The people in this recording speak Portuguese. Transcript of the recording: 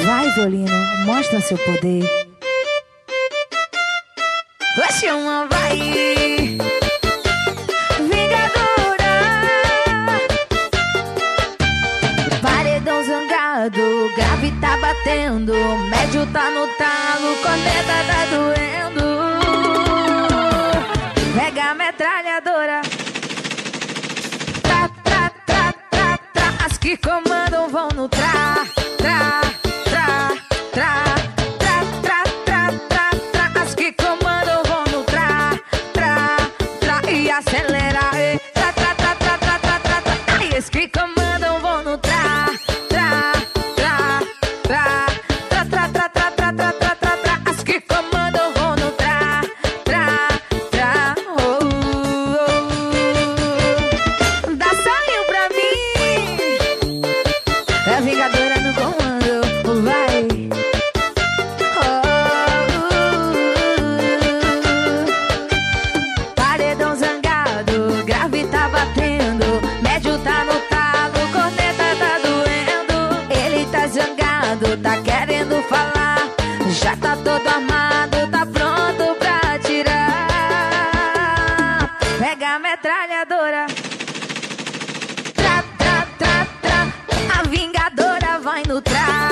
Vai, violino, mostra seu poder. Oxe, uma vai. Vingadora. Paredão zangado, grave tá batendo, médio tá no talo, corneta tá doendo. Pega a metralhadora. Tra, tra, tra, tra, tra. As que comandam vão no tra, tra, tra, tra, tra, tra, tra, tra, tra. As que comandam vão no tra, tra, tra. E acelera, tra, tra, tra, tra, tra, tra, tra, tra. E as que comandam vão no tra, tra, tra, tra, tra, tra, tra, tra, tra, tra, tra, tra, tra. As que comandam vão no tra, tra, tra. Oh, oh. Dá sonho pra mim. É a Vingadora no comando, vai. Paredão zangado, grave tá batendo, médio tá no talo, corneta tá doendo. Ele tá zangado, tá querendo falar, já tá todo armado, tá pronto pra atirar. Pega a metralhadora. Tra, tra, tra, tra. A Vingadora vai no tra.